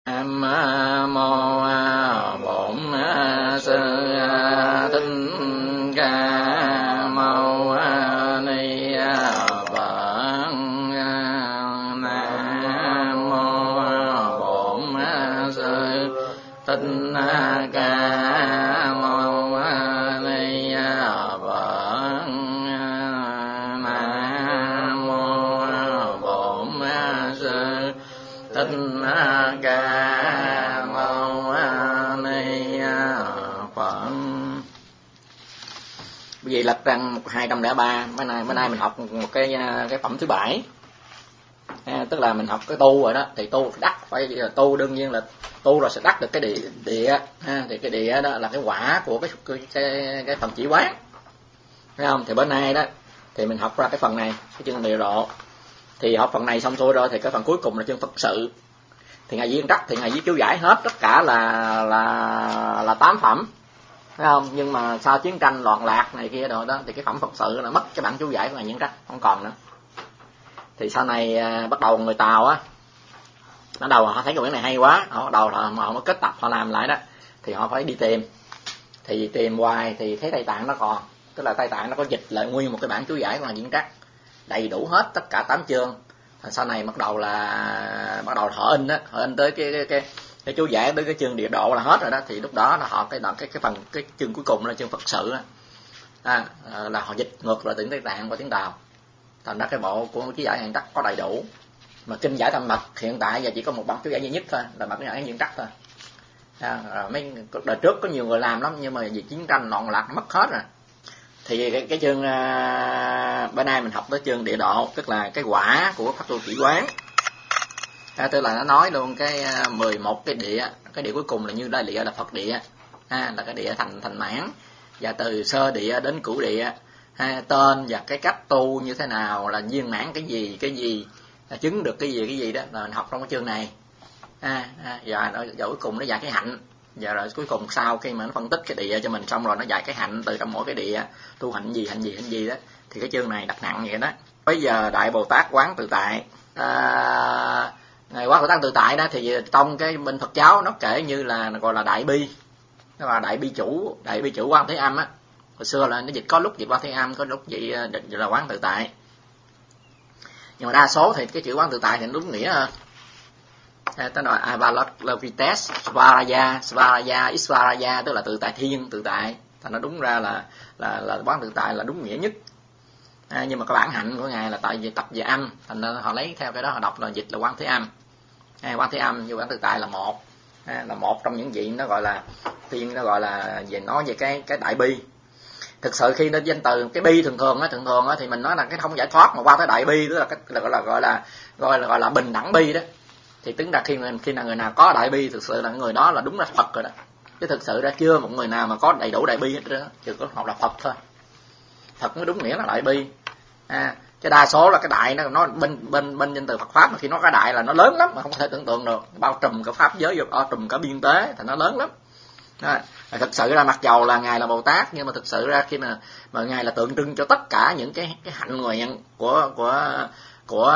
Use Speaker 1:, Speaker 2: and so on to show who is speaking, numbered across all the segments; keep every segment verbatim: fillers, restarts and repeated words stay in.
Speaker 1: Nam mô Bổn Sư Thích Ca Mâu Ni Phật. Nam mô Bổn Sư Thích Ca Mâu Ni Phật. Nam mô Bổn Sư Thích Ca Mâu Ni Phật. Bởi vì lật rằng hai trăm lẻ ba, bữa nay bữa nay mình học một cái cái phẩm thứ bảy, à, tức là mình học cái tu rồi đó, thì tu đắc phải tu, đương nhiên là tu rồi sẽ đắc được cái địa địa ha, thì cái địa đó là cái quả của cái cái cái, cái phần chỉ quán, thấy không? Thì bữa nay đó thì mình học ra cái phần này, cái chương địa độ, thì học phần này xong xuôi rồi thì cái phần cuối cùng là chương Phật sự. Thì ngài Viên Trắc thì ngài viết chú giải hết tất cả là là là tám phẩm, thấy không? Nhưng mà sau chiến tranh loạn lạc này kia rồi đó thì cái phẩm Phật sự là mất cái bản chú giải của ngài Viên Trắc, không còn nữa. Thì sau này à, bắt đầu người Tàu á, bắt đầu họ thấy cái quyển này hay quá, họ bắt đầu là mà họ mới kết tập họ làm lại đó, thì họ phải đi tìm, thì tìm hoài thì thấy Tây Tạng nó còn, tức là Tây Tạng nó có dịch lại nguyên một cái bản chú giải của ngài Viên Trắc đầy đủ hết tất cả tám chương. Sau này bắt đầu là bắt đầu họ in á, họ in tới cái cái cái, cái chú giải tới cái chương địa độ là hết rồi đó, thì lúc đó là họ cái cái cái phần cái chương cuối cùng là chương Phật sự đó. À, là họ dịch ngược lại tiếng Tây Tạng qua tiếng Tàu, thành ra cái bộ của chú giải Viên Trắc có đầy đủ. Mà kinh giải Tam Mật hiện tại giờ chỉ có một bản chú giải duy nhất thôi, là bản chú giải Viên Trắc thôi. À, mấy đời trước có nhiều người làm lắm, nhưng mà vì chiến tranh loạn lạc mất hết rồi. Thì cái, cái chương uh, bữa nay mình học tới chương địa độ, tức là cái quả của pháp tu chỉ quán, à, tức là nó nói luôn cái uh, mười một cái địa, cái địa cuối cùng là như đại địa là Phật địa, à, là cái địa thành thành mãn, và từ sơ địa đến cửu địa, ha, tên và cái cách tu như thế nào, là viên mãn cái gì cái gì, là chứng được cái gì cái gì đó là mình học trong cái chương này, à, à, và nó cuối cùng nó dạy cái hạnh. Và rồi cuối cùng sau khi mà nó phân tích cái địa cho mình xong rồi nó dạy cái hạnh từ trong mỗi cái địa, tu hạnh gì hạnh gì hạnh gì đó, thì cái chương này đặt nặng vậy đó. Bây giờ Đại Bồ Tát quán tự tại, à, ngày quán tự tại tự tại đó thì trong cái bên Phật giáo nó kể như là gọi là đại bi, nó là đại bi chủ, đại bi chủ Quan Thế Âm á. Hồi xưa là nó dịch có lúc dịch Quan Thế Âm, có lúc dịch là quán tự tại, nhưng mà đa số thì cái chữ quán tự tại thì đúng nghĩa hơn. Tới nói Avalokvites Svaraya, Svaraya Isvaraya, tức là tự tại thiên, tự tại, thành nó đúng ra là là là quán tự tại là đúng nghĩa nhất. À, nhưng mà cái bản hạnh của ngài là tại vì tập về âm, thành ra họ lấy theo cái đó họ đọc là dịch là Quán Thế Âm. À, Quán Thế Âm như quán tự tại là một, à, là một trong những vị nó gọi là thiên, nó gọi là về nói về cái cái đại bi. Thực sự khi nó danh từ cái bi thường thường á, thường thường á thì mình nói là cái không giải thoát, mà qua tới đại bi tức là cái là gọi là gọi là gọi là gọi là bình đẳng bi đó. Thì tính ra khi khi nào người nào có đại bi thực sự là người đó là đúng là Phật rồi đó, chứ thực sự ra chưa một người nào mà có đầy đủ đại bi hết đó, chỉ có học là Phật thôi. Phật mới đúng nghĩa là đại bi. À, cái đa số là cái đại nó nó bên bên bên danh từ Phật pháp, mà khi nó cái đại là nó lớn lắm mà không thể tưởng tượng được, bao trùm cả pháp giới, bao trùm cả biên tế, thì nó lớn lắm. À, thực sự ra mặc dầu là ngài là Bồ Tát, nhưng mà thực sự ra khi mà mà ngài là tượng trưng cho tất cả những cái cái hạnh nguyện của của của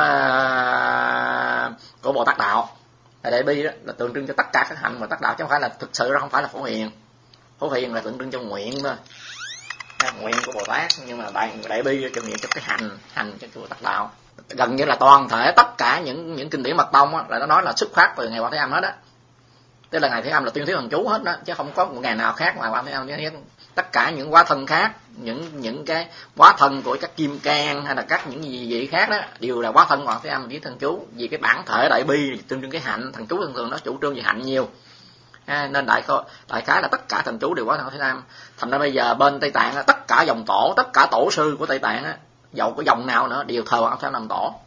Speaker 1: của Bồ Tát đạo. Đại bi đó là tượng trưng cho tất cả các hạnh mà Tát đạo, chứ không phải là thực sự ra không phải là Phổ Hiền. Phổ Hiền là tượng trưng cho nguyện thôi, nguyện của Bồ Tát, nhưng mà đại đại bi là tượng trưng cho cái hành hành cho Bồ Tát đạo. Gần như là toàn thể tất cả những những kinh điển mật tông á, là nó nói là xuất phát từ ngày Quán Thế Âm hết á. Tức là ngày Thế Âm là tuyên thuyết thần chú hết đó, chứ không có một ngày nào khác ngoài Quán Thế Âm. Tất cả những hóa thân khác, những những cái hóa thân của các kim cang hay là các những gì gì khác đó đều là hóa thân Quán Thế Âm với thần chú, vì cái bản thể đại bi tương đương cái hạnh. Thần chú thường thường nó chủ trương về hạnh nhiều, à, nên đại đại khái là tất cả thần chú đều hóa thân Quán Thế Âm. Thành ra bây giờ bên Tây Tạng tất cả dòng tổ, tất cả tổ sư của Tây Tạng á, dầu có dòng nào nữa đều thờ Quán Thế Âm làm tổ.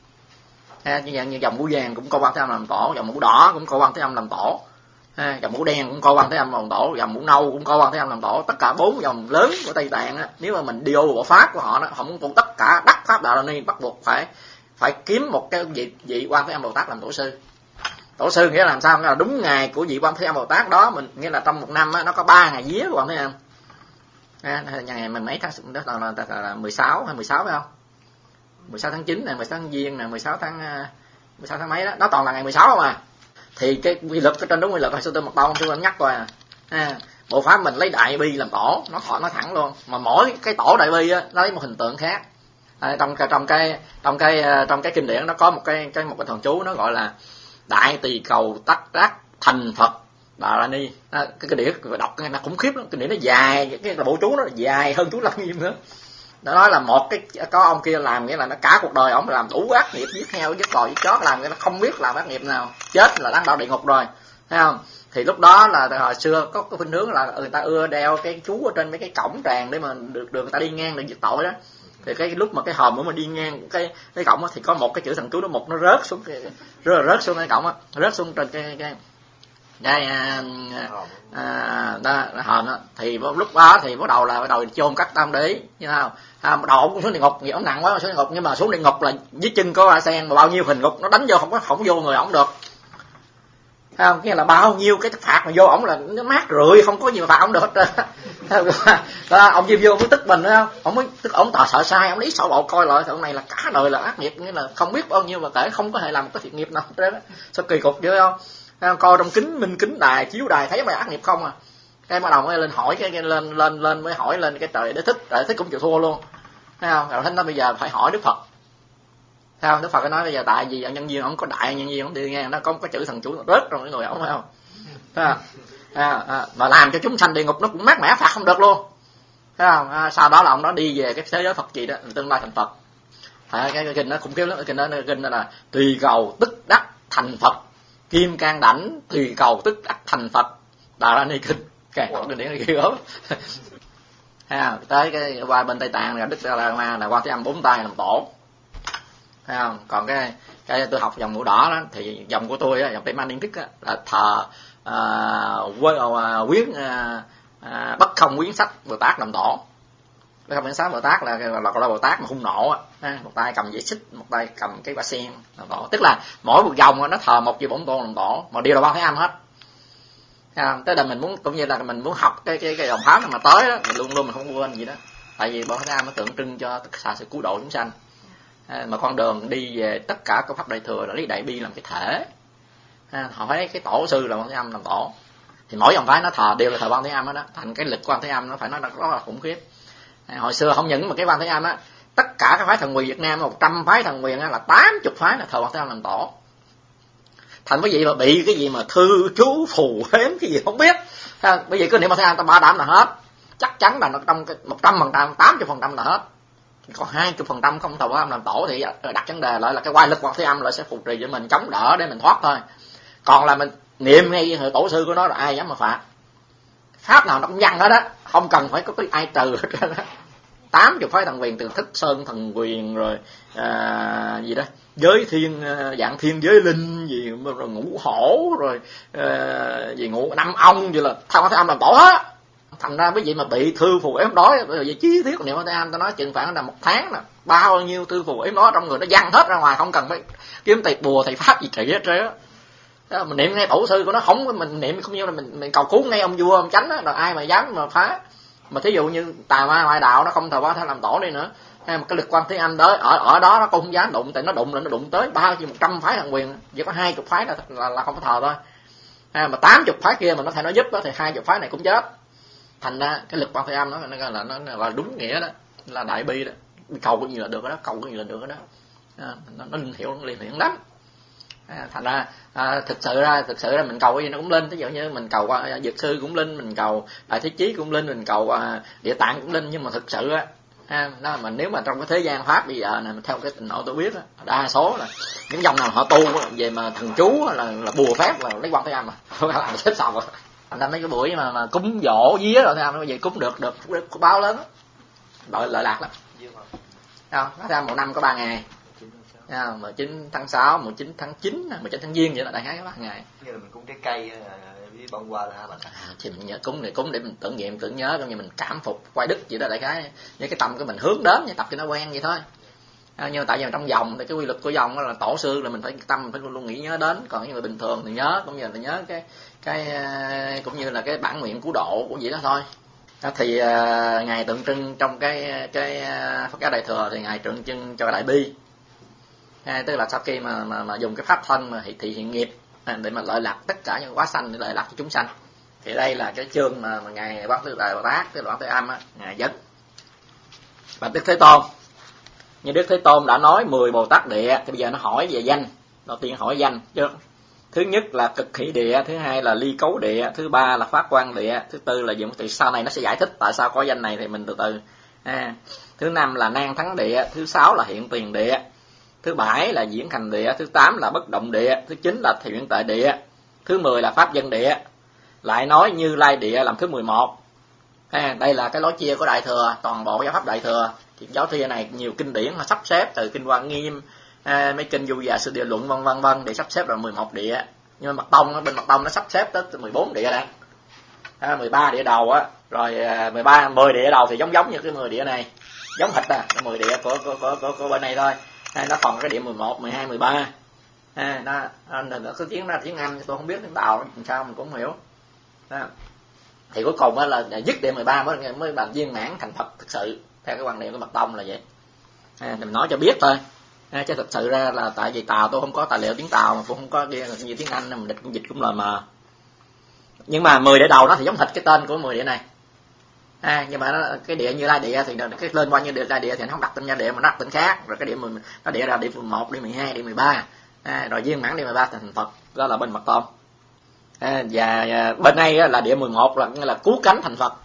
Speaker 1: À, như, như dòng mũ vàng cũng có Quán Thế Âm làm tổ, dòng mũ đỏ cũng có Quán Thế Âm làm tổ, à, dòng mũ đen cũng coi Quan Thế Âm làm tổ, dòng mũ nâu cũng coi Quan Thế Âm làm tổ. Tất cả bốn dòng lớn của Tây Tạng á, nếu mà mình đi vô bộ pháp của họ đó, họ muốn tu tất cả đắc pháp đạo ni bắt buộc phải phải kiếm một cái vị vị Quan Thế Âm Bồ Tát làm tổ sư. Tổ sư nghĩa là làm sao? Nghĩa là đúng ngày của vị Quan Thế Âm Bồ Tát đó, mình nghĩa là trong một năm á, nó có ba ngày vía của Quan Thế Âm. À, ngày mình mấy tháng đó là, là, là, là mười sáu hay mười sáu phải không? mười sáu tháng chín này, mười sáu tháng Giêng này, mười sáu tháng mười sáu tháng mấy đó, nó toàn là ngày mười sáu không à. Thì cái quy luật cái trên đúng quy luật hồi xưa tôi một bao tôi nhắc coi à, à bộ pháp mình lấy đại bi làm tổ, nó họ nó thẳng luôn, mà mỗi cái tổ đại bi á nó lấy một hình tượng khác. À, trong trong cái trong cái trong cái kinh điển nó có một cái cái một cái thần chú nó gọi là đại tỳ cầu tắc đắc thành Phật Bà La Ni. À, cái cái đĩa đọc cái nó khủng khiếp lắm, cái đĩa nó dài, cái bộ chú nó dài hơn chú Lăng Nghiêm nữa. Nó nói là một cái có ông kia làm nghĩa là nó cả cuộc đời ổng làm đủ ác nghiệp, giết heo giết cò giết chó, làm cái nó không biết làm ác nghiệp nào, chết là đáng đạo địa ngục rồi, thấy không? Thì lúc đó là hồi xưa có cái khuynh hướng là người ta ưa đeo cái chú ở trên mấy cái cổng tràng để mà được được người ta đi ngang được diệt tội đó. Thì cái lúc mà cái hòm mà đi ngang cái cái cổng á thì có một cái chữ thần chú đó, một nó rớt xuống cái, rớt, rớt xuống cái cổng á, rớt xuống trên cái cái cái à, à, đó, hòm đó. Thì lúc đó thì bắt đầu là bắt đầu chôn cắt tam đế như nào à, đầu ông xuống địa ngục, vì ông nặng quá xuống địa ngục, nhưng mà xuống địa ngục là dưới chân có hoa sen mà bao nhiêu hình ngục nó đánh vô không có không vô người ổng được, thấy không? Nghĩa là bao nhiêu cái phạt mà vô ổng là nó mát rượi, không có gì mà phạt ổng được hết trơn. Đó, ông vô mới tức mình, thấy không? Ông mới tức ổng tò sợ sai, ông lấy sổ bộ coi lại, thằng này là cả đời là ác nghiệp, nghĩa là không biết bao nhiêu mà kể không có thể làm một cái thiện nghiệp nào hết trơn á. Sao kỳ cục dữ không? Coi trong kính minh kính đài chiếu đài thấy mà ác nghiệp không à. Cái bắt đầu mới lên hỏi cái, cái lên lên lên mới hỏi lên cái trời để thích, trời thích cũng chịu thua luôn, thấy không? Rồi thánh nó bây giờ phải hỏi Đức Phật, thấy không? Đức Phật nói bây giờ tại vì nhân viên ông có đại nhân viên ông đi ngang nó có cái chữ thần chú nó rớt trong cái người ông, phải không? À, à, à, mà làm cho chúng sanh địa ngục nó cũng mát mẻ, phạt không được luôn, thấy không? À, sau đó là ông đó đi về cái thế giới Phật gì đó, tương lai thành Phật. À, cái, cái kinh nó khủng khiếp lắm, cái kinh đó kinh đó là tùy cầu tức đắc thành Phật, kim can đảnh tùy cầu tức đắc thành Phật, Đà La Ni kinh, cái kinh điển này ghê gớm. À, tới cái qua bên Tây Tạng là Đức Đạt Ma là Quan Thế Âm bốn tay làm tổ, thấy không? Còn cái cái tôi học dòng mũ đỏ đó thì dòng của tôi á, dòng Tây Man Liên Thức á, là thờ uh, quyến uh, uh, bất không quyến sách Bồ Tát làm tổ. Bất không quyến sách Bồ Tát là là, là Bồ Tát mà hung nộ á, một tay cầm dây xích, một tay cầm cái quả sen làm tổ. Tức là mỗi một dòng nó thờ một vị bổn tôn làm tổ, mà đều là Quan Thế Âm hết. À, tới đây mình muốn cũng như là mình muốn học cái cái cái dòng pháp mà tới đó, mình luôn luôn mình không quên gì đó, tại vì Bồ Tát nó tượng trưng cho tất cả sự cứu độ chúng sanh. À, mà con đường đi về tất cả các pháp đại thừa là lấy đại bi làm cái thể. À, họ thấy cái tổ sư là Quan Thế Âm làm tổ, thì mỗi dòng phái nó thờ đều là thờ Quan Thế Âm đó, đó. Thành cái lực Quan Thế Âm nó phải nói là rất là khủng khiếp. À, hồi xưa không những mà cái Quan Thế Âm á, tất cả các phái thần quyền Việt Nam một trăm phái thần quyền á, là tám mươi phái là thờ Quan Thế Âm làm tổ. Thành cái gì mà bị cái gì mà thư chú phù hếm cái gì không biết, à, bởi vì cứ niệm Quan Thế Âm ta bảo đảm là hết, chắc chắn là nó trong cái một trăm phần trăm, tám mươi phần trăm là hết. Còn hai mươi phần trăm không thờ Quan Thế Âm làm tổ thì đặt vấn đề lại là cái oai lực Quan Thế Âm lại sẽ phù trì cho mình, chống đỡ để mình thoát thôi. Còn là mình niệm ngay người tổ sư của nó là ai dám mà phạt, pháp nào nó cũng văn hết á, không cần phải có cái ai trừ hết trơn á. Tám chục phái thần quyền từ Thức Sơn thần quyền rồi à, gì đó giới thiên dạng thiên giới linh gì rồi ngũ hổ rồi à, gì ngũ năm ông gì là thằng Quan Thế Âm làm tổ á. Thành ra cái gì mà bị thư phù ếm đói vậy chí thiết niệm Quan Thế Âm ta nói chừng khoảng là một tháng là bao nhiêu thư phù ếm đó trong người nó văng hết ra ngoài, không cần phải kiếm thầy bùa thầy pháp gì trị hết trơn á. Đó, mình niệm ngay tổ sư của nó, không mình niệm không như là mình mình cầu cứu ngay ông vua ông chánh á, rồi ai mà dám mà phá. Mà thí dụ như tà ma ngoại đạo nó không thờ Quan Thế làm tổ đi nữa, hay một cái lực Quan Thế Âm đó ở ở đó nó cũng không dám đụng, tại nó đụng là nó đụng tới bao nhiêu một trăm phái thần quyền, chỉ có hai chục phái là là, là không có thờ thôi. À, mà tám chục phái kia mà nó thầy nó giúp đó thì hai chục phái này cũng chết. Thành ra cái lực Quan Thế Âm nó là nó, nó là đúng nghĩa đó, là đại bi đó, cầu cái gì là được đó, cầu cái gì là được đó. À, nó nó linh hiệu nó liền hiện lắm. À, thành ra à, thực sự ra thực sự ra mình cầu cái gì nó cũng linh, ví dụ như mình cầu à, Dược Sư cũng linh, mình cầu Đại Thế Chí cũng linh, mình cầu à, Địa Tạng cũng linh, nhưng mà thực sự á à, đó mà nếu mà trong cái thế gian pháp bây giờ này theo cái tình nội tôi biết đó, đa số là những dòng nào họ tu về mà thần chú là là bùa phép là lấy Quan Thế Âm mà không phải làm chết xong rồi. Thành ra mấy cái buổi mà mà cúng dỗ vía rồi Thế Âm nó vậy cúng được được có báo lớn lợi lợi lạc lắm. Không, Thế Âm một năm có ba ngày. mười chín tháng sáu, mười chín tháng chín, mười chín tháng Giêng vậy là đại khái các bạn ngày.
Speaker 2: Như là mình cúng trái cây với bông hoa là hả bạn?
Speaker 1: À, thì mình nhớ cúng này cúng để mình tưởng niệm tưởng nhớ cũng như mình cảm phục quay đức vậy đó đại khái. Với cái tâm cái mình hướng đến, như tập cho nó quen vậy thôi. À, nhưng mà tại vì trong dòng thì cái quy luật của dòng đó là tổ sư là mình phải tâm mình phải luôn luôn nghĩ nhớ đến, còn những người bình thường thì nhớ cũng như là nhớ cái cái cũng như là cái bản nguyện cứu độ của vậy đó thôi. Đó thì uh, ngài tượng trưng trong cái cái Phật giáo đại thừa thì ngài tượng trưng cho đại bi. À, tức là sau khi mà, mà mà dùng cái pháp thân mà thị, thị hiện nghiệp để mà lợi lạc tất cả những quá sanh, để lợi lạc cho chúng sanh. Thì đây là cái chương mà, mà ngài Quán Thế Đại Bồ Tát, tức là Quán Thế Âm á, ngài dẫn. Và Đức Thế Tôn, như Đức Thế Tôn đã nói mười Bồ Tát địa, thì bây giờ nó hỏi về danh. Đầu tiên hỏi danh trước. Thứ nhất là cực hỷ địa, thứ hai là ly cấu địa, thứ ba là phát quang địa, thứ tư là dụng. Thì sau này nó sẽ giải thích tại sao có danh này, thì mình từ từ. À, thứ năm là nan thắng địa, thứ sáu là hiện tiền địa, thứ bảy là diễn thành địa, thứ tám là bất động địa, thứ chín là thiện tại địa, thứ mười là pháp dân địa. Lại nói Như Lai địa làm thứ mười một. À, đây là cái lối chia của Đại Thừa, toàn bộ giáo pháp Đại Thừa. Thì giáo thiên này nhiều kinh điển mà sắp xếp từ kinh Hoa Nghiêm, à, mấy kinh Du Già Sư Địa Luận vân vân vân để sắp xếp là mười một địa. Nhưng mà Mật Tông, bên Mật Tông nó sắp xếp tới mười bốn địa đã. À, mười ba địa đầu á, rồi à, mười ba mười địa đầu thì giống giống như cái mười địa này. Giống thịt à, mười địa của của của của, của bên này thôi. À, nó còn cái địa mười một, mười hai, mười ba. À, nó nó nó cứ tiếng ra tiếng Anh tôi không biết tiếng Tàu làm sao mình cũng không hiểu. Đó. Thì cuối cùng á là dứt địa mười ba mới mới làm viên mãn thành Phật thực sự, theo cái quan niệm của Mật Tông là vậy. À, mình nói cho biết thôi. À, chứ thực sự ra là tại vì Tàu tôi không có tài liệu tiếng Tàu, mà cũng không có ghi như tiếng Anh, mình dịch cũng dịch cũng lờ mờ. Nhưng mà mười địa đầu nó thì giống thịt cái tên của mười địa này. À, nhưng mà nó, cái địa Như Lai địa thì cái lên qua Như Lai địa thì nó không đặt tên Nha địa mà nó đặt tên khác. Rồi cái địa mười nó địa là địa mười một, địa mười hai, địa mười ba. À, rồi viên mãn địa mười ba thành Phật, đó là bên Mật Tông. À, và bên này là địa mười một là là cứu cánh thành Phật.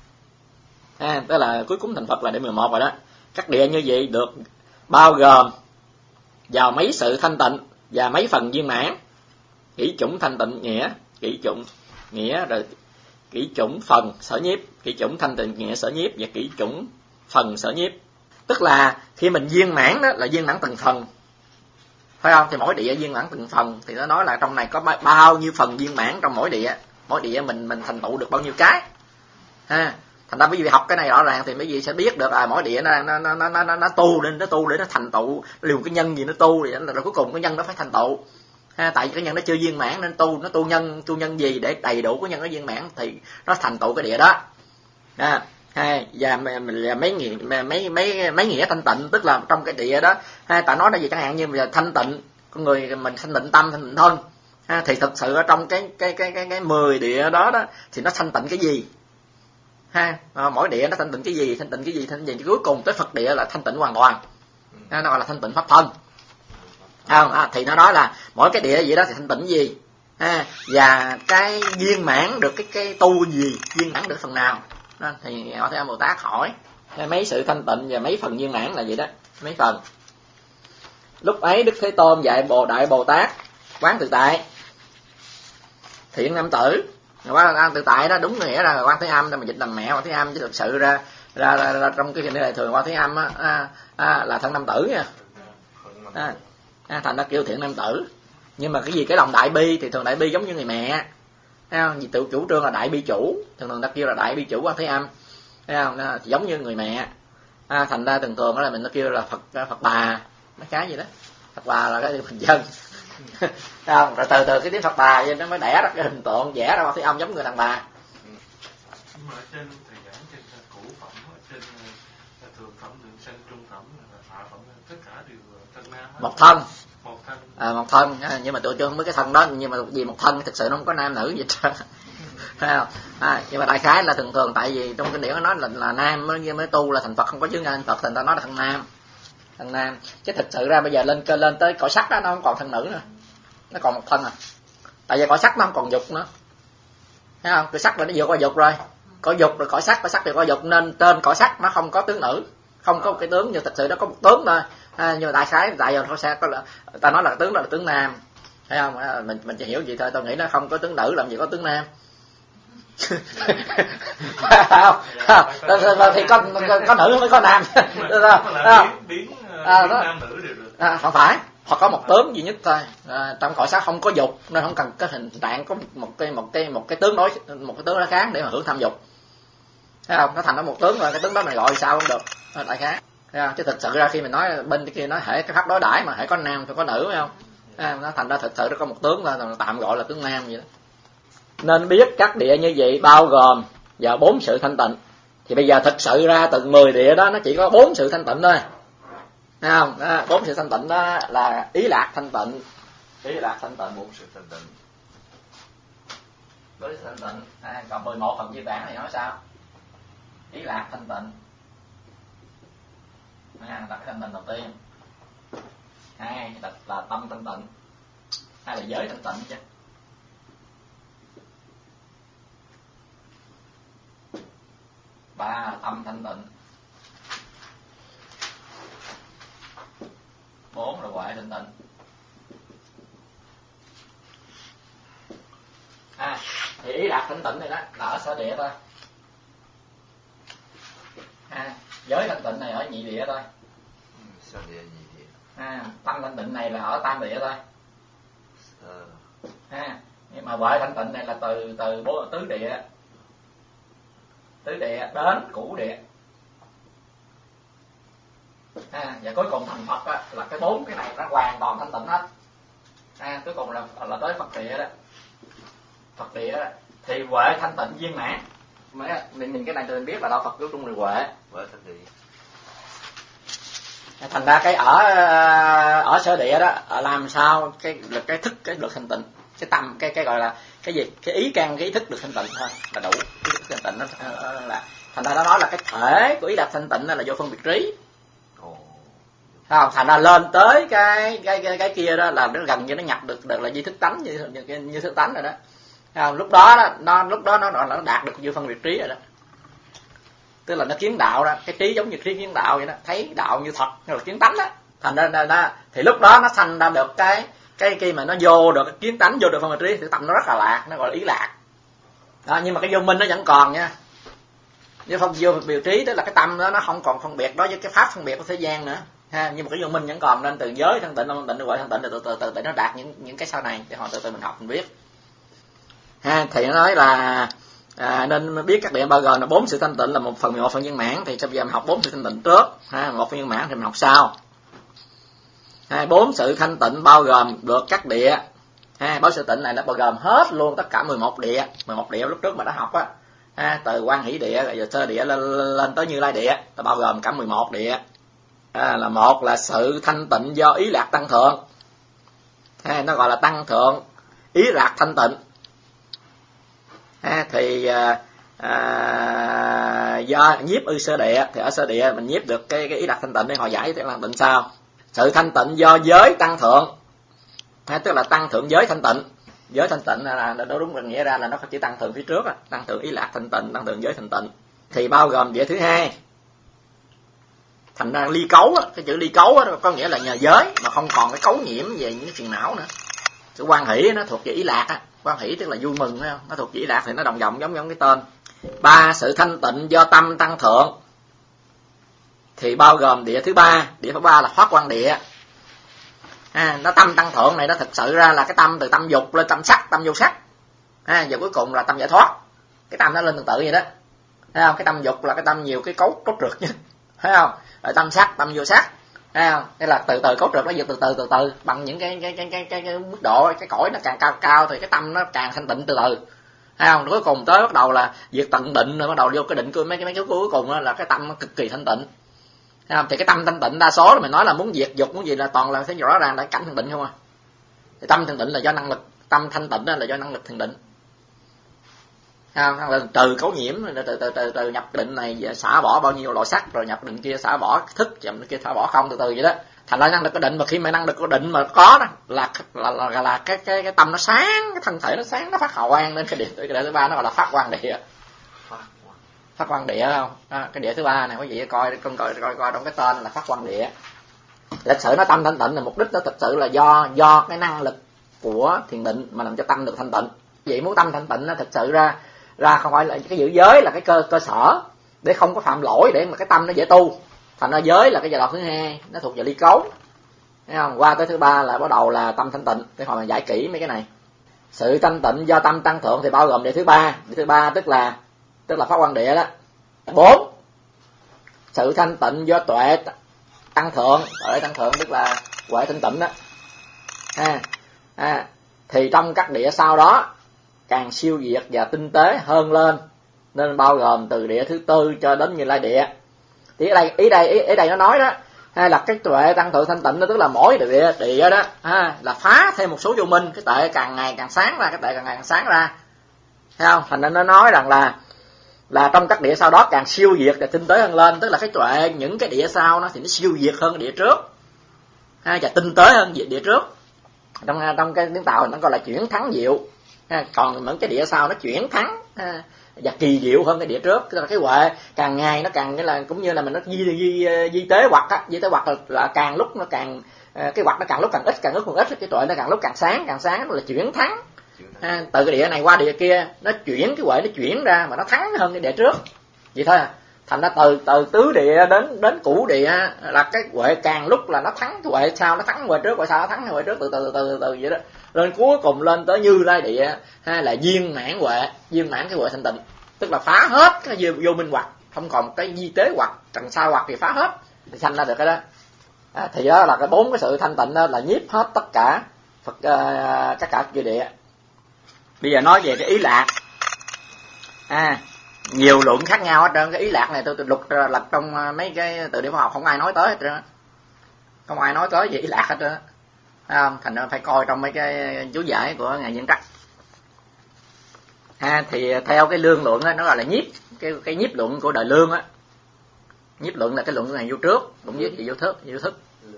Speaker 1: À, tức là cuối cùng thành Phật là địa mười một rồi đó. Các địa như vậy được bao gồm vào mấy sự thanh tịnh và mấy phần viên mãn. Kỹ chủng thanh tịnh nghĩa, kỹ chủng nghĩa, rồi kỹ chủng phần sở nhiếp, kỹ chủng thanh tịnh nghĩa sở nhiếp và kỹ chủng phần sở nhiếp. Tức là khi mình viên mãn đó là viên mãn từng phần, phải không? Thì mỗi địa viên mãn từng phần, thì nó nói là trong này có bao nhiêu phần viên mãn trong mỗi địa, mỗi địa mình mình thành tựu được bao nhiêu cái. Ha, thành ra quý vị học cái này rõ ràng thì quý vị sẽ biết được là mỗi địa nó nó nó nó nó, nó tu đến nó tu để nó thành tựu, liều cái nhân gì nó tu thì là cuối cùng cái nhân nó phải thành tựu. Ha, tại vì cái nhân nó chưa viên mãn nên tu nó tu nhân tu nhân gì để đầy đủ cái nhân nó viên mãn thì nó thành tựu cái địa đó. Ha, ha, và mấy nghĩa mấy mấy mấy nghĩa thanh tịnh, tức là trong cái địa đó, ha, tại nói là gì chẳng hạn như là thanh tịnh, con người mình thanh tịnh tâm, thanh tịnh thân. Ha, thì thực sự ở trong cái cái cái cái cái mười địa đó đó thì nó thanh tịnh cái gì? Ha, à, mỗi địa nó thanh tịnh cái gì, thanh tịnh cái gì, thanh tịnh cuối cùng tới Phật địa là thanh tịnh hoàn toàn. Ha, nó gọi là thanh tịnh pháp thân. Không, à, thì nó nói là mỗi cái địa gì đó thì thanh tịnh gì, ha, và cái viên mãn được cái cái tu gì, viên mãn được phần nào. Đó, thì Ngài Thế Âm Bồ Tát hỏi mấy sự thanh tịnh và mấy phần viên mãn là gì đó, mấy phần. Lúc ấy Đức Thế Tôn dạy Bồ Đại Bồ Tát quán tự tại, thiện nam tử. Quán tự tại đó đúng nghĩa là Quán Thế Âm, mà dịch làm mẹ Quán Thế Âm, chứ thực sự ra ra, ra, ra trong cái này thường Quán Thế Âm á, à, à, là thân nam tử nha. À, à, thành ra kêu thiện nam tử. Nhưng mà cái gì cái lòng đại bi thì thường đại bi giống như người mẹ, thấy không? Vì tự chủ trương là đại bi chủ, thường thường ta kêu là đại bi chủ Quán Thế Âm, thấy không? Nó giống như người mẹ. À, thành ra thường thường đó là mình nó kêu là Phật Phật bà, mấy cái gì đó. Phật bà là cái hình dân. Không? Rồi từ từ cái tiếng Phật bà nó mới đẻ ra cái hình tượng vẽ ra Quán Thế Âm giống người đàn bà.
Speaker 3: Nhưng mà ở trên thầy giảng trên cũ phẩm, ở trên thường phẩm, lượng sanh, trung phẩm, hạ phẩm, tất cả đều thân nam.
Speaker 1: Một thân.
Speaker 3: Một thân.
Speaker 1: À, một thân, nhưng mà tôi chưa không biết cái thân đó, nhưng mà vì một thân thực sự nó không có nam nữ gì hết. Thấy không? À, nhưng mà đại khái là thường thường tại vì trong kinh điển nó nói là là nam mới mới tu là thành Phật, không có chướng ngại Phật thì người ta nói là thân nam. Thân nam, chứ thực sự ra bây giờ lên lên tới cõi sắc đó nó không còn thân nữ nữa. Nó còn một thân à. Tại vì cõi sắc nó không còn dục nữa. Thấy không? Cõi sắc là nó vượt qua dục rồi. Cõi dục rồi cõi sắc, cõi sắc thì cõi dục, nên trên cõi sắc nó không có tướng nữ, không có một cái tướng, nhưng thực sự nó có một tướng thôi. À, nhưng mà đại khái tại giờ nó sẽ có là ta nói là tướng đó là tướng nam. Thấy không? À, mình mình chỉ hiểu gì thôi, tôi nghĩ nó không có tướng nữ làm gì có tướng nam. Không, thì có, có, có nữ mới có nam. À, không phải, họ có một tướng duy nhất thôi. À, trong cõi sắc không có dục nên không cần cái hình trạng có một cái một cái một cái tướng đối một cái tướng đó khác để mà hưởng tham dục. Thấy không? Nó thành ra một tướng rồi, cái tướng đó này gọi sao không được, đại khái. Thấy không? Chứ thực sự ra khi mình nói bên cái kia nói hệ cái pháp đối đãi mà hệ có nam thì có nữ, phải không? À, nó thành ra thực sự nó có một tướng thôi, tạm gọi là tướng nam vậy đó. Nên biết các địa như vậy bao gồm vào bốn sự thanh tịnh. Thì bây giờ thực sự ra từng mười địa đó nó chỉ có bốn sự thanh tịnh thôi. Thấy không? Đó, bốn sự thanh tịnh đó là ý lạc thanh tịnh, ý lạc thanh tịnh,
Speaker 2: bốn sự thanh tịnh.
Speaker 1: với sự thanh tịnh. À, còn mười một phần dư tạng này nói sao? Ý lạc thanh tịnh. À, đặt cái thanh tịnh đầu tiên. Hai là, là tâm thanh tịnh. Hai là giới thanh tịnh chứ. Ba là tâm thanh tịnh. Bốn là huệ thanh tịnh. À, thì ý lạc thanh tịnh này đó là ở sở địa thôi. À, giới thanh tịnh này ở nhị địa thôi.
Speaker 2: Sở địa nhị địa.
Speaker 1: À, tâm thanh tịnh này là ở tam địa thôi.
Speaker 2: Ờ.
Speaker 1: À, nhưng mà huệ thanh tịnh này là từ từ bốn tứ địa. Tứ địa đến cửu địa. À, và cuối cùng thành Phật á, là cái bốn cái này nó hoàn toàn thanh tịnh hết. À, cuối cùng là là tới Phật địa đó. Phật địa đó thì huệ thanh tịnh viên mãn. Mình nhìn cái này thì mình biết là đạo Phật cứu trung là huệ.
Speaker 2: Huệ thanh địa.
Speaker 1: Thành ra cái ở ở sở địa đó làm sao cái lực cái thức cái được thanh tịnh, cái tâm cái cái gọi là cái gì cái ý căn cái ý thức được thanh tịnh thôi là đủ. Cái thức thanh tịnh nó là thành ra nó nói là cái thể của ý đạt thanh tịnh là do phân biệt trí. Không, thành ra lên tới cái cái cái, cái kia đó là nó gần như nó nhập được được là như thức tánh như như, như thức tánh rồi đó. Không, lúc đó đó nó lúc đó nó nó đạt được như phân biệt trí rồi đó. Tức là nó kiến đạo đó, cái trí giống như trí kiến đạo vậy đó, thấy đạo như thật, như là kiến tánh đó. Thành ra đó, thì lúc đó nó sanh ra được cái cái khi mà nó vô được cái kiến tánh, vô được phân biệt trí thì tâm nó rất là lạc, nó gọi là ý lạc. Đó, nhưng mà cái vô minh nó vẫn còn nha. Với phân vô biểu trí tức là cái tâm đó nó không còn phân biệt đó với cái pháp phân biệt của thế gian nữa. Ha, nhưng mà cái vô minh vẫn còn, nên từ giới thanh tịnh thanh tịnh gọi thanh tịnh từ từ từ từ nó đạt những những cái sau này thì họ từ từ mình học mình biết. Ha, thì nó nói là à, nên biết các địa bao gồm là bốn sự thanh tịnh là một phần mười một phần viên mãn, thì bây giờ mình học bốn sự thanh tịnh trước, ha, một phần viên mãn thì mình học sau. Ha, bốn sự thanh tịnh bao gồm được các địa, ha, bốn sự tịnh này nó bao gồm hết luôn tất cả mười một địa, mười một địa lúc trước mà đã học á, ha, từ Quan Hỷ địa rồi giờ Sơ địa lên, lên tới Như Lai địa, nó bao gồm cả mười một địa. À, là một là sự thanh tịnh do ý lạc tăng thượng, ha, nó gọi là tăng thượng ý lạc thanh tịnh. À, thì à, à, do nhiếp ư sơ địa thì ở sơ địa mình nhiếp được cái, cái ý đạt thanh tịnh để họ giải cái thanh tịnh sao. Sự thanh tịnh do giới tăng thượng, à, tức là tăng thượng giới thanh tịnh. Giới thanh tịnh là nó đúng nghĩa ra là nó chỉ tăng thượng phía trước, tăng thượng ý lạc thanh tịnh, tăng thượng giới thanh tịnh thì bao gồm địa thứ hai. Thành ra ly cấu á, cái chữ ly cấu á, có nghĩa là nhờ giới mà không còn cái cấu nhiễm về những cái phiền não nữa. Sự quan hỷ nó thuộc về ý lạc á, quan hỷ tức là vui mừng, phải không? Nó thuộc về ý lạc thì nó đồng giọng giống giống cái tên. Ba sự thanh tịnh do tâm tăng thượng thì bao gồm địa thứ ba. Địa thứ ba là thoát quan địa. À, nó tâm tăng thượng này nó thực sự ra là cái tâm từ tâm dục lên tâm sắc, tâm vô sắc. À, và cuối cùng là tâm giải thoát. Cái tâm nó lên tương tự vậy đó. Thấy không? Cái tâm dục là cái tâm nhiều cái cấu cấu trượt chứ. Thấy không? Rồi tâm sắc, tâm vô sắc. Thấy không? Đây là từ từ cấu trượt nó vượt từ từ từ từ bằng những cái cái cái cái cái, cái mức độ, cái cõi nó càng cao cao thì cái tâm nó càng thanh tịnh từ từ. Thấy không? Cuối cùng tới bắt đầu là việc tận định rồi bắt đầu vô cái định của mấy cái mấy cái cuối cùng là cái tâm nó cực kỳ thanh tịnh. Thấy không? Thì cái tâm thanh tịnh đa số là mình nói là muốn diệt dục muốn gì là toàn là thấy rõ ràng là cảnh thanh tịnh không à. Thì tâm thanh tịnh là do năng lực, tâm thanh tịnh là do năng lực thiền định. Thấy không? Trừ cấu nhiễm từ từ từ từ nhập định này xả bỏ bao nhiêu loại sắc rồi nhập định kia xả bỏ thức nhập kia xả bỏ không từ từ vậy đó. Thành ra năng lực có định mà khi mà năng lực có định mà có đó là là là, là, là cái cái cái tâm nó sáng, cái thân thể nó sáng, nó phát hào quang lên. Cái địa cái địa thứ ba nó gọi là phát quang địa. Phát quang địa không? À, cái địa thứ ba này quý vị coi coi coi coi, coi trong cái tên là phát quang địa. Lịch sử nó tâm thanh tịnh là mục đích nó thực sự là do do cái năng lực của thiền định mà làm cho tâm được thanh tịnh. Vậy muốn tâm thanh tịnh nó thực sự ra ra không phải là cái giữ giới là cái cơ cơ sở để không có phạm lỗi để mà cái tâm nó dễ tu. Thành ra giới là cái giai đoạn thứ hai, nó thuộc về ly cấu. Thấy không? Qua tới thứ ba là bắt đầu là tâm thanh tịnh, để họ mà giải kỹ mấy cái này. Sự thanh tịnh do tâm tăng thượng thì bao gồm địa thứ ba. Địa thứ ba tức là tức là phát quang địa đó. Bốn, sự thanh tịnh do tuệ tăng thượng, tuệ tăng thượng tức là huệ thanh tịnh đó. À, à, thì trong các địa sau đó càng siêu việt và tinh tế hơn lên, nên bao gồm từ địa thứ tư cho đến Như Lai địa. Thì ở đây ý đây ý, ý đây nó nói đó, hay là cái tuệ tăng thượng thanh tịnh đó, tức là mỗi địa địa đó ha, là phá thêm một số vô minh, cái tuệ càng ngày càng sáng ra, cái tuệ càng ngày càng sáng ra. thấy không? Thành ra nó nói rằng là là trong các địa sau đó càng siêu việt và tinh tế hơn lên, tức là cái tuệ những cái địa sau nó thì nó siêu việt hơn địa trước, ha, và tinh tế hơn địa trước. Trong trong cái tiếng Tàu nó gọi là chuyển thắng diệu, ha, còn những cái địa sau nó chuyển thắng, ha, và kỳ diệu hơn cái địa trước. Tức là cái huệ càng ngày nó càng như là cũng như là mình nó di di di tế hoặc á, di tế hoặc là, là càng lúc nó càng cái hoặc nó càng lúc càng ít, càng lúc càng ít, cái tuệ nó càng lúc càng sáng, càng sáng, nó là chuyển thắng. À, từ cái địa này qua địa kia nó chuyển, cái huệ nó chuyển ra mà nó thắng hơn cái địa trước vậy thôi à. Thành ra từ từ tứ địa đến đến cửu địa là cái huệ càng lúc là nó thắng cái huệ sau, nó thắng huệ trước, huệ sau nó thắng cái huệ trước, từ từ từ từ từ vậy đó, lên cuối cùng lên tới Như Lai địa, hay là viên mãn huệ, viên mãn cái huệ thanh tịnh, tức là phá hết cái vô, vô minh hoặc, không còn cái di tế hoặc, trần sao hoặc thì phá hết thì sanh ra được cái đó. À, thì đó là cái bốn cái sự thanh tịnh đó là nhiếp hết tất cả Phật uh, tất cả chư địa. Bây giờ nói về cái ý lạc, à, nhiều luận khác nhau hết trơn. Cái ý lạc này tôi, tôi lục lật trong mấy cái từ điển khoa học không ai nói tới hết trơn, không ai nói tới về ý lạc hết trơn, à, thành ra phải coi trong mấy cái chú giải của ngài Viên Trắc. À, thì theo cái lương luận đó, nó gọi là nhiếp, cái cái nhiếp luận của đời Lương á. Nhiếp luận là cái luận của ngài Vô Trước, cũng viết về vô thức, vô thức.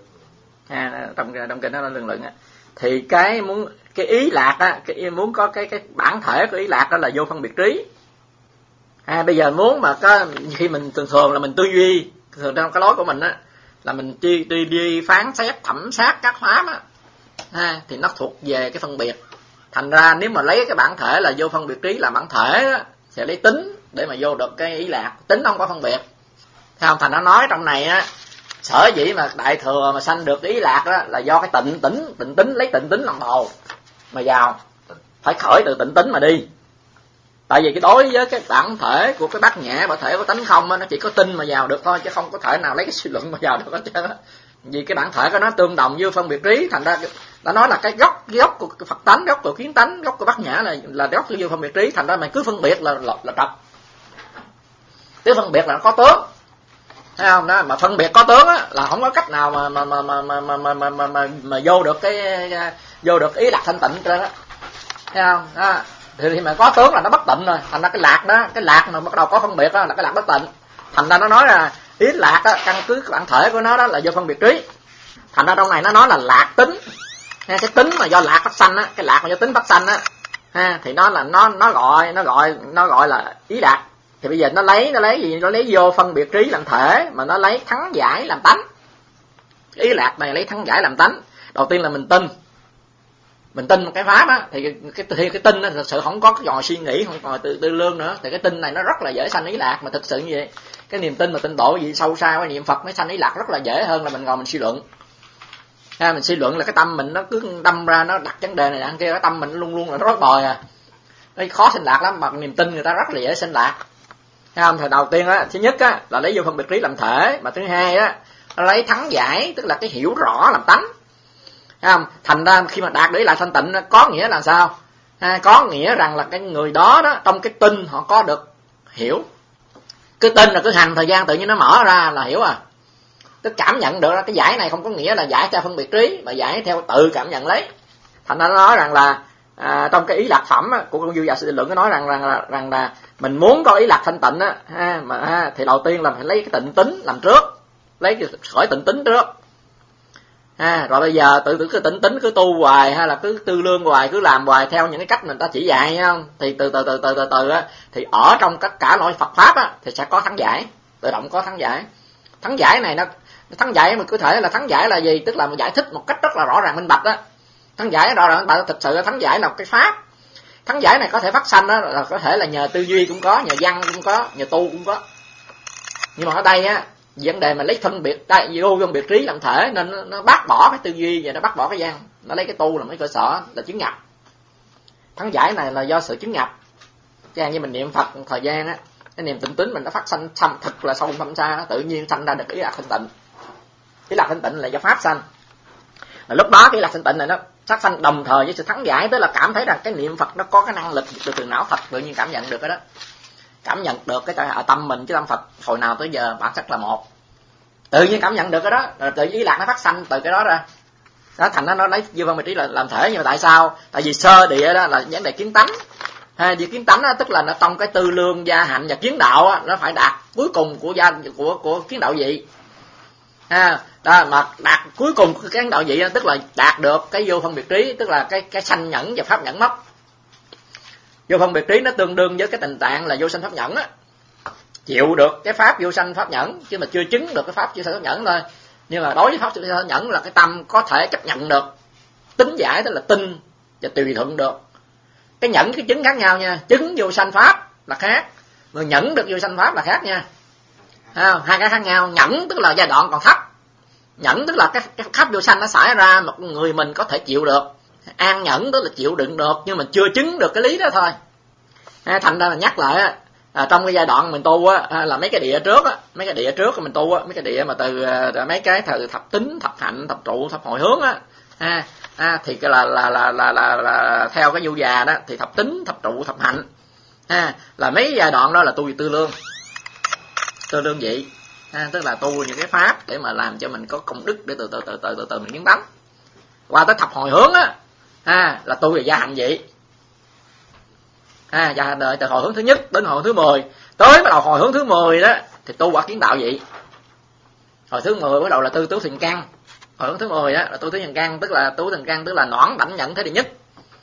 Speaker 1: À, trong trong kinh đó là lương luận á. Thì cái muốn cái ý lạc á, cái muốn có cái cái bản thể của ý lạc đó là vô phân biệt trí. À, bây giờ muốn mà có khi mình thường thường là mình tư duy, thường trong cái lối của mình á là mình đi đi đi phán xét thẩm sát các pháp á, à, thì nó thuộc về cái phân biệt. Thành ra nếu mà lấy cái bản thể là vô phân biệt trí làm bản thể á, sẽ lấy tính để mà vô được cái ý lạc, tính không có phân biệt. Thấy không? Thành nó nói trong này á, sở dĩ mà đại thừa mà sanh được ý lạc đó là do cái tịnh tính, tịnh tính lấy tịnh tính làm đầu mà vào, phải khởi từ tịnh tính mà đi. Tại vì cái đối với cái bản thể của cái bát nhã, bản thể của tánh không á, nó chỉ có tin mà vào được thôi, chứ không có thể nào lấy cái suy luận mà vào được hết trơn á. Vì cái bản thể của nó tương đồng với phân biệt trí, thành ra đã nói là cái gốc cái gốc của Phật tánh, gốc của kiến tánh, gốc của bát nhã là là gốc của vô phân biệt trí. Thành ra mày cứ phân biệt là là, là trật, cứ phân biệt là nó có tướng. Thấy không? Đó, mà phân biệt có tướng á là không có cách nào mà mà mà mà mà mà mà, mà, mà, mà vô được cái vô được ý lạc thanh tịnh trơn á. Thấy không? Đó. Thì mà có tướng là nó bất tịnh rồi. Thành ra cái lạc đó, cái lạc mà bắt đầu có phân biệt đó là cái lạc bất tịnh. Thành ra nó nói là ý lạc đó, căn cứ cái bản thể của nó đó là do phân biệt trí. Thành ra trong này nó nói là lạc tính. Cái tính mà do lạc phát sanh á, cái lạc mà do tính phát sanh á, ha, thì nó là nó nó gọi nó gọi nó gọi là ý lạc. Thì bây giờ nó lấy nó lấy gì? Nó lấy vô phân biệt trí làm thể, mà nó lấy thắng giải làm tánh. Ý lạc này lấy thắng giải làm tánh. Đầu tiên là mình tin, mình tin một cái pháp á, thì cái cái, cái tin á thực sự không có cái dòi suy nghĩ, không còn tư tư lương nữa, thì cái tin này nó rất là dễ sanh ý lạc. Mà thực sự như vậy, cái niềm tin mà tin độ gì sâu xa cái niệm Phật mới sanh ý lạc rất là dễ hơn là mình ngồi mình suy luận. Ha, mình suy luận là cái tâm mình nó cứ đâm ra nó đặt vấn đề này ăn kia, cái tâm mình luôn luôn là nó rối bời à, nó khó sinh lạc lắm. Mà niềm tin người ta rất là dễ sinh lạc. Thấy không? Thì đầu tiên á, thứ nhất á là lấy vô phân biệt trí làm thể, mà thứ hai á nó lấy thắng giải, tức là cái hiểu rõ làm tánh. Thấy không? Thành ra khi mà đạt được lại thanh tịnh có nghĩa là sao? À, có nghĩa rằng là cái người đó đó trong cái tin họ có được hiểu. Cứ tin là cứ hành thời gian tự nhiên nó mở ra là hiểu à. Tức cảm nhận được cái giải này không có nghĩa là giải theo phân biệt trí, mà giải theo tự cảm nhận lấy. Thành ra nó nói rằng là à, trong cái ý lạc phẩm á, của con Dư Dạ Sư Luận nó nói rằng rằng là, rằng là mình muốn có ý lạc thanh tịnh á, ha, mà ha, thì đầu tiên là phải lấy cái tịnh tính làm trước, lấy cái khỏi tịnh tính trước. À, rồi bây giờ tự tự cứ tịnh tính cứ tu hoài, hay là cứ tư lương hoài, cứ làm hoài theo những cái cách người ta chỉ dạy, không? Thì từ từ từ từ từ từ á, thì ở trong tất cả loại Phật pháp á, thì sẽ có thắng giải, tự động có thắng giải. Thắng giải này nó thắng giải mà cứ thể là thắng giải là gì? Tức là mình giải thích một cách rất là rõ ràng minh bạch á. Thắng giải rõ ràng bạn thực sự thắng giải là một cái pháp. Thắng giải này có thể phát sanh đó là có thể là nhờ tư duy cũng có, nhờ văn cũng có, nhờ tu cũng có. Nhưng mà ở đây á, vấn đề mà lấy phân biệt đây vô phân biệt trí làm thể, nên nó, nó bác bỏ cái tư duy và nó bác bỏ cái văn, nó lấy cái tu làm cái cơ sở là chứng nhập. Thắng giải này là do sự chứng nhập. Chẳng như mình niệm Phật một thời gian á, cái niềm tịnh tính mình nó phát sanh xâm thực là sâu thâm xa, tự nhiên sanh ra được ý lạc thanh tịnh. Ý lạc thanh tịnh là do pháp sanh. Và lúc đó cái ý lạc thanh tịnh này nó phát sanh đồng thời với sự thắng giải, tức là cảm thấy rằng cái niệm Phật nó có cái năng lực từ từ não Phật, tự nhiên cảm nhận được cái đó. Cảm nhận được cái ở tâm mình chứ tâm Phật hồi nào tới giờ bản chất là một. Tự nhiên cảm nhận được cái đó, rồi tự ý lạc nó phát sanh từ cái đó ra. Đó thành nó nó lấy vô phân biệt trí là làm thể. Nhưng mà tại sao? Tại vì sơ địa đó là vấn đề kiến tánh. ha, vì kiến tánh á, tức là nó trong cái tư lương gia hạnh và kiến đạo á, nó phải đạt cuối cùng của gia của của kiến đạo vị. Ha, đó, mà đạt cuối cùng của kiến đạo vị đó, tức là đạt được cái vô phân biệt trí, tức là cái cái sanh nhẫn và pháp nhẫn mất. Vô phân biệt trí nó tương đương với cái tình trạng là vô sanh pháp nhẫn á, chịu được cái pháp vô sanh pháp nhẫn chứ mà chưa chứng được cái pháp vô sanh pháp nhẫn thôi. Nhưng mà đối với pháp vô sanh pháp nhẫn là cái tâm có thể chấp nhận được, tính giải tức là tin và tùy thuận được. Cái nhẫn cái chứng khác nhau nha, chứng vô sanh pháp là khác, người nhẫn được vô sanh pháp là khác nha. À, hai cái khác nhau. Nhẫn tức là giai đoạn còn thấp, nhẫn tức là cái, cái pháp vô sanh nó xảy ra một người mình có thể chịu được. An nhẫn tức là chịu đựng được nhưng mà chưa chứng được cái lý đó thôi. À, thành ra là nhắc lại à, trong cái giai đoạn mình tu á, là mấy cái địa trước á, mấy cái địa trước mình tu á, mấy cái địa mà từ à, mấy cái từ thập tính, thập hạnh, thập trụ, thập hồi hướng á, à, à, thì cái là là, là là là là theo cái du già đó thì thập tính, thập trụ, thập hạnh, à, là mấy giai đoạn đó là tu tư lương, tư lương vị, à, tức là tu những cái pháp để mà làm cho mình có công đức để từ từ từ từ từ từ mình chứng tánh. Qua tới thập hồi hướng á, à, là tu về gia hạnh vị. À, và đợi từ hồi hướng thứ nhất đến hồi hướng thứ mười, tới bắt đầu hồi hướng thứ mười đó thì tu quả kiến đạo vị. Hồi thứ mười bắt đầu là tư tứ thiền căn. Hồi hướng thứ mười đó là tu tứ thiền căn, tức là tu thiền căn tức là nõn đảnh nhẫn thế đệ nhất.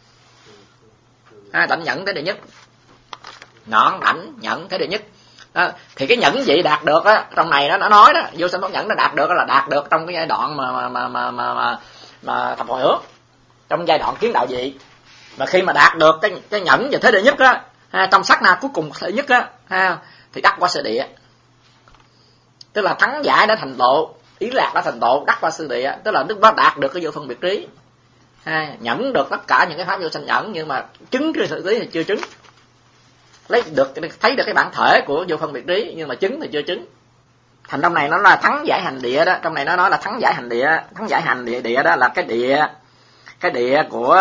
Speaker 1: À, đảnh nhẫn thế đệ nhất. Nõn đảnh nhẫn thế đệ nhất. Đó, thì cái nhẫn vị đạt được á, trong này đó nó nói đó, vô sanh pháp nhẫn nó đạt được là đạt được trong cái giai đoạn mà mà mà mà mà, mà, mà thập hồi hướng, trong giai đoạn kiến đạo vị. Mà khi mà đạt được cái cái nhẫn và thế đệ nhất á, ha, trong sát na cuối cùng thế nhất á, ha, thì đắc qua sơ địa, tức là thắng giải đã thành tựu, ý lạc đã thành tựu, đắc qua sơ địa, tức là lúc đó đạt được cái vô phân biệt trí, ha, nhẫn được tất cả những cái pháp vô sanh nhẫn, nhưng mà chứng chưa sự trí thì chưa chứng, lấy được thấy được cái bản thể của vô phân biệt trí nhưng mà chứng thì chưa chứng. Thành trong này nó là thắng giải hành địa đó, trong này nó nói là thắng giải hành địa, thắng giải hành địa địa đó là cái địa cái địa của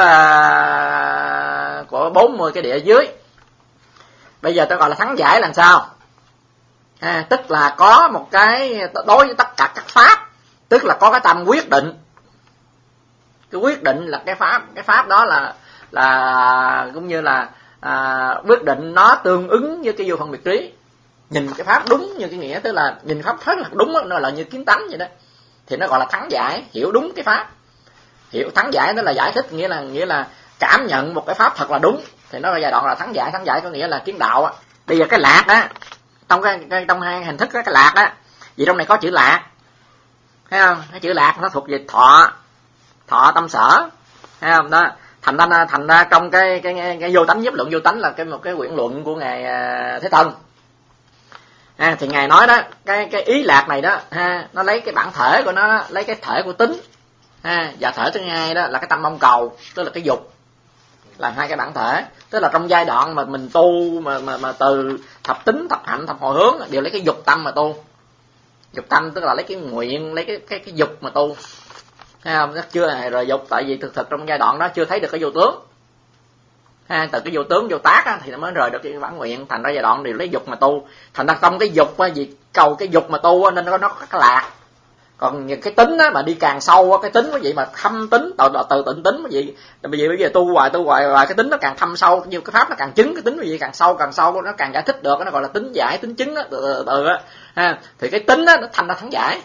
Speaker 1: của bốn mươi cái địa dưới. Bây giờ tôi gọi là thắng giải là sao? À, tức là có một cái đối với tất cả các pháp, tức là có cái tâm quyết định. Cái quyết định là cái pháp, cái pháp đó là là cũng như là à, quyết định nó tương ứng với cái vô phân biệt trí. Nhìn cái pháp đúng như cái nghĩa, tức là nhìn pháp rất là đúng đó, nó là như kiến tánh vậy đó. Thì nó gọi là thắng giải, hiểu đúng cái pháp. Hiểu thắng giải đó là giải thích, nghĩa là nghĩa là cảm nhận một cái pháp thật là đúng, thì nó là giai đoạn là thắng giải. Thắng giải có nghĩa là kiến đạo á. Bây giờ cái lạc á, trong cái, cái trong hai hình thức đó, cái lạc á, vì trong này có chữ lạc, thấy không? Cái chữ lạc nó thuộc về thọ, thọ tâm sở, thấy không? Đó, thành ra thành ra trong cái cái, cái, cái vô tánh nhiếp luận vô tánh là cái một cái quyển luận của ngài Thế Thân. À, thì ngài nói đó, cái cái ý lạc này đó, ha, nó lấy cái bản thể của nó, lấy cái thể của tính. Ha, và thể thứ hai đó là cái tâm mong cầu, tức là cái dục, là hai cái bản thể. Tức là trong giai đoạn mà mình tu mà mà mà từ thập tính, thập hạnh, thập hồi hướng đều lấy cái dục tâm mà tu. Dục tâm tức là lấy cái nguyện, lấy cái cái cái dục mà tu. Thấy không? Nó chưa hề rời dục, tại vì thực thực trong giai đoạn đó chưa thấy được cái vô tướng. Ha, từ cái vô tướng vô tác á, thì nó mới rời được cái bản nguyện, thành ra giai đoạn đều lấy dục mà tu. Thành ra trong cái dục á, vì cầu cái dục mà tu á, nên nó nó có cái lạc. Còn cái tính á, mà đi càng sâu á, cái tính cái gì mà thâm tính, từ từ tịnh tính cái gì, bởi vì bây giờ tu hoài tu hoài hoài cái tính nó càng thâm sâu, nhiều cái pháp nó càng chứng cái tính cái gì càng sâu càng sâu nó càng giải thích được, nó gọi là tính giải, tính chứng á, từ từ, từ á, ha, thì cái tính á nó thành ra thắng giải.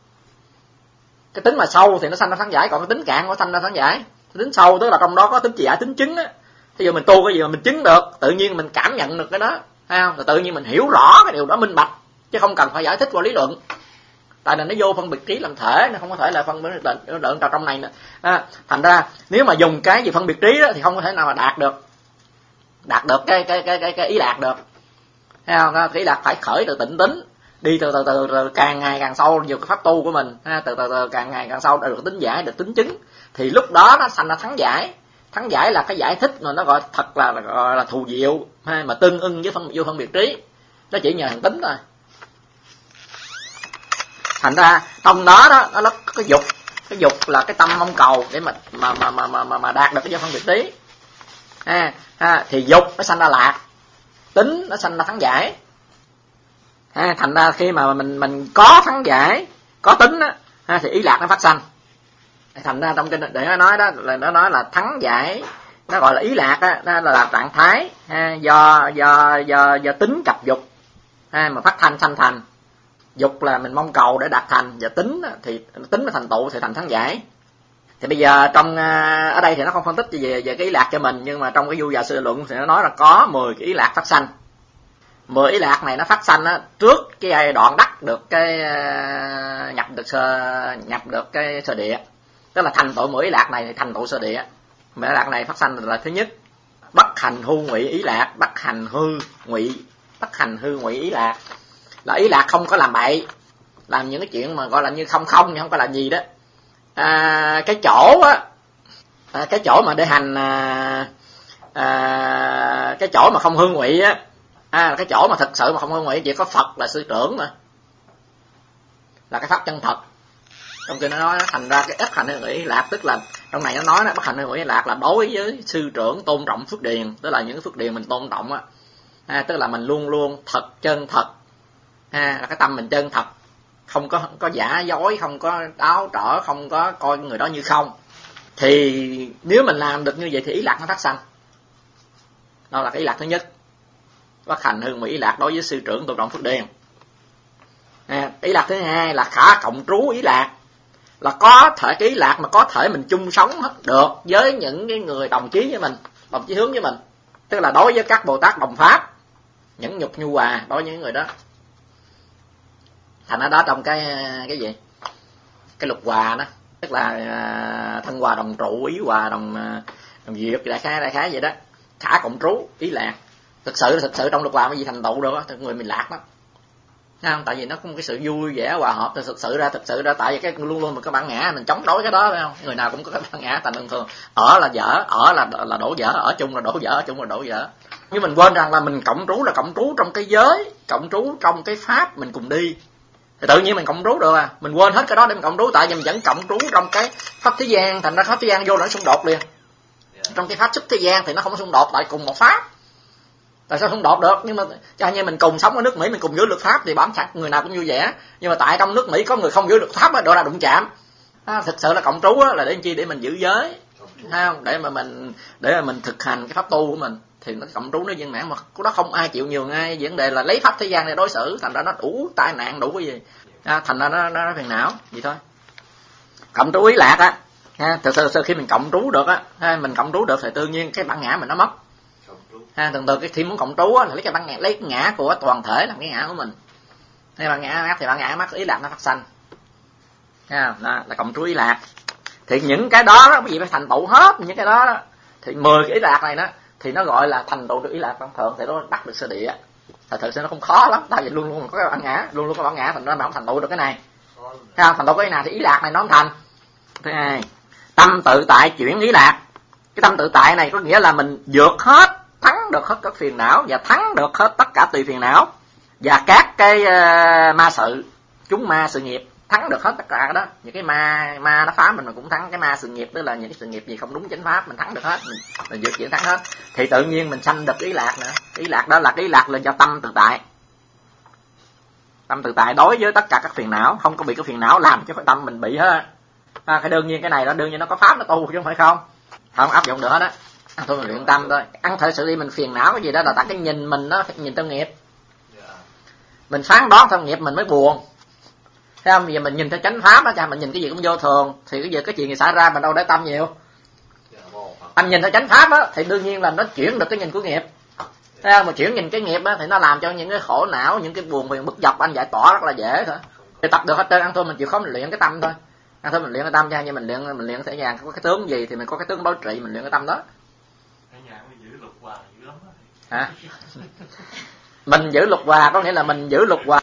Speaker 1: Cái tính mà sâu thì nó sanh ra thắng giải, còn cái tính cạn nó sanh ra thắng giải. Cái tính sâu tức là trong đó có tính giải, tính chứng á. Bây giờ mình tu cái gì mà mình chứng được, tự nhiên mình cảm nhận được cái đó, thấy không? Rồi tự nhiên mình hiểu rõ cái điều đó minh bạch, chứ không cần phải giải thích qua lý luận. Tại là nó vô phân biệt trí làm thể, nó không có thể là phân biệt luận trong này nữa. À, thành ra nếu mà dùng cái gì phân biệt trí đó, thì không có thể nào mà đạt được đạt được cái cái cái cái, cái ý đạt được. Thấy không? Cái ý đạt phải khởi từ tịnh tính, đi từ từ từ, từ càng ngày càng sâu vào cái pháp tu của mình, ha, từ từ từ càng ngày càng sâu được tính giải, được tính chứng, thì lúc đó nó thành ra thắng giải. Thắng giải là cái giải thích mà nó gọi thật là gọi là thù diệu, ha, mà tương ưng với phân vô phân biệt trí, nó chỉ nhờ hành tính thôi. Thành ra trong đó đó nó là cái dục, cái dục là cái tâm mong cầu để mà mà mà mà mà, mà đạt được cái vô phân biệt trí, ha, ha, thì dục nó sanh ra lạc, tính nó sanh ra thắng giải, ha, thành ra khi mà mình mình có thắng giải, có tính á, ha, thì ý lạc nó phát sanh. Thành ra trong cái để nó nói đó là nó nói là thắng giải nó gọi là ý lạc á, nó là trạng thái ha, do do do do tính cặp dục ha, mà phát thanh sanh thành. Dục là mình mong cầu để đạt thành, và tính thì tính là thành tựu thì thành thắng giải. Thì bây giờ trong ở đây thì nó không phân tích về về cái ý lạc cho mình, nhưng mà trong cái Du Già Sư Luận thì nó nói là có mười cái ý lạc phát sanh. mười ý lạc này nó phát sanh á, trước cái giai đoạn đắc được cái nhập được sơ nhập được cái sơ địa, tức là thành tựu mười ý lạc này thì thành tựu sơ địa. mười ý lạc này phát sanh là thứ nhất bất hành hư ngụy ý lạc, bất hành hư ngụy bất hành hư ngụy ý lạc là ý lạc không có làm bậy, làm những cái chuyện mà gọi là như không không nhưng không có làm gì đó. À, cái chỗ á, à, cái chỗ mà để hành à, à, cái chỗ mà không hư ngụy á, à, cái chỗ mà thực sự mà không hư ngụy chỉ có Phật là sư trưởng mà, là cái pháp chân thật. Trong kia nó nói thành ra cái ít hành hư ngụy lạc, tức là trong này nó nói là bất hành hư ngụy lạc là đối với sư trưởng tôn trọng phước điền, tức là những cái phước điền mình tôn trọng á, à, tức là mình luôn luôn thật chân thật, à, là cái tâm mình chân thật, không có không có giả dối, không có đáo trở, không có coi người đó như không. Thì nếu mình làm được như vậy thì ý lạc nó phát sanh. Đó là cái ý lạc thứ nhất, bất hành hư ngụy ý lạc đối với sư trưởng tôn trọng phước điền. À, ý lạc thứ hai là khả cộng trú ý lạc, là có thể cái ý lạc mà có thể mình chung sống hết được với những cái người đồng chí với mình, đồng chí hướng với mình, tức là đối với các Bồ Tát đồng pháp, những nhục nhu hòa đối với những người đó. Thành ra đó trong cái cái gì cái lục hòa đó, tức là thân hòa đồng trụ, ý hòa đồng đồng diệt, đại khái đại khái vậy đó. Khả cộng trú ý lạc, thực sự thực sự trong lục hòa mới gì thành tựu được á, người mình lạc đó. Thấy không? Tại vì nó có một cái sự vui vẻ hòa hợp, thì thực sự ra thực sự ra tại vì cái luôn luôn mình có bản ngã, mình chống đối cái đó, phải không? Người nào cũng có cái bản ngã, thành thường thường ở là dở, ở là là đổ dở, ở chung là đổ dở, ở chung là đổ dở. Nhưng mình quên rằng là mình cộng trú là cộng trú trong cái giới, cộng trú trong cái pháp mình cùng đi, thì tự nhiên mình cộng trú được à. Mình quên hết cái đó để mình cộng trú, tại vì mình vẫn cộng trú trong cái pháp thế gian, thành ra pháp thế gian vô nó xung đột liền. Trong cái pháp xuất thế gian thì nó không có xung đột, tại cùng một pháp. Tại sao xung đột được? Nhưng mà cho như mình cùng sống ở nước Mỹ, mình cùng giữ luật pháp thì bản chất người nào cũng vui vẻ. Nhưng mà tại trong nước Mỹ có người không giữ luật pháp đó là đụng chạm. À, thực sự là cộng trú là để làm chi? Để mình giữ giới, thấy không? Để mà mình để mà mình thực hành cái pháp tu của mình thì nó cộng trú nó viên mãn, mà nó không ai chịu nhường ai. Vấn đề là lấy pháp thế gian để đối xử, thành ra nó đủ tai nạn, đủ cái gì, à, thành ra nó, nó, nó phiền não vậy thôi. Cộng trú ý lạc á, ha, thực sự khi mình cộng trú được á, ha, mình cộng trú được thì tự nhiên cái bản ngã mình nó mất. Ha, thường thường cái khi muốn cộng trú á, là lấy cái bản ngã, lấy cái ngã của toàn thể làm cái ngã của mình. Hay bản ngã thì bản ngã mất ý lạc nó phát sanh. Ha, đó là cộng trú ý lạc. Thì những cái đó đó, cái gì phải thành tựu hết những cái đó, đó. Thì mười cái ý lạc này đó thì nó gọi là thành tựu được ý lạc thông thường, thì nó đắc được sơ địa. Thật sự sẽ nó không khó lắm, tại vì luôn luôn có cái bản ngã, luôn luôn có bản ngã, thành ra mà không thành tựu được cái này. Thấy không? Thành tựu cái nào thì ý lạc này nó không thành. Thứ hai, tâm tự tại chuyển ý lạc. Cái tâm tự tại này có nghĩa là mình vượt hết, thắng được hết các phiền não và thắng được hết tất cả tùy phiền não và các cái uh, ma sự, chúng ma sự nghiệp, thắng được hết tất cả đó. Những cái ma ma nó phá mình mà cũng thắng, cái ma sự nghiệp tức là những cái sự nghiệp gì không đúng chánh pháp mình thắng được hết, mình, mình vượt chuyển thắng hết, thì tự nhiên mình sanh được ý lạc nữa. Ý lạc đó là cái ý lạc lên cho tâm tự tại. Tâm tự tại đối với tất cả các phiền não, không có bị cái phiền não làm cho tâm mình bị hết. À, cái đương nhiên cái này đó đương nhiên nó có pháp nó tu chứ không phải không, không áp dụng được hết á. À, thôi mình luyện tâm thôi. Ăn thời sự đi mình phiền não cái gì đó là tại cái nhìn mình nó nhìn theo nghiệp, mình phán đoán theo nghiệp mình mới buồn. Thấy không? Bây giờ mình nhìn theo chánh pháp đó, cha mình nhìn cái gì cũng vô thường, thì cái giờ cái chuyện gì xảy ra mình đâu để tâm nhiều. Anh nhìn theo chánh pháp á thì đương nhiên là nó chuyển được cái nhìn của nghiệp. Thấy không? Mà chuyển nhìn cái nghiệp á thì nó làm cho những cái khổ não, những cái buồn phiền bực dọc anh giải tỏa rất là dễ thôi. Thì tập được hết trơn, ăn thôi mình chịu khó mình luyện cái tâm thôi. Ăn thôi mình luyện cái tâm cha, như mình luyện mình luyện thể dàng có cái tướng gì thì mình có cái tướng đối trị, mình luyện cái tâm đó. Hả? Mình giữ luật hòa có nghĩa là mình giữ luật hòa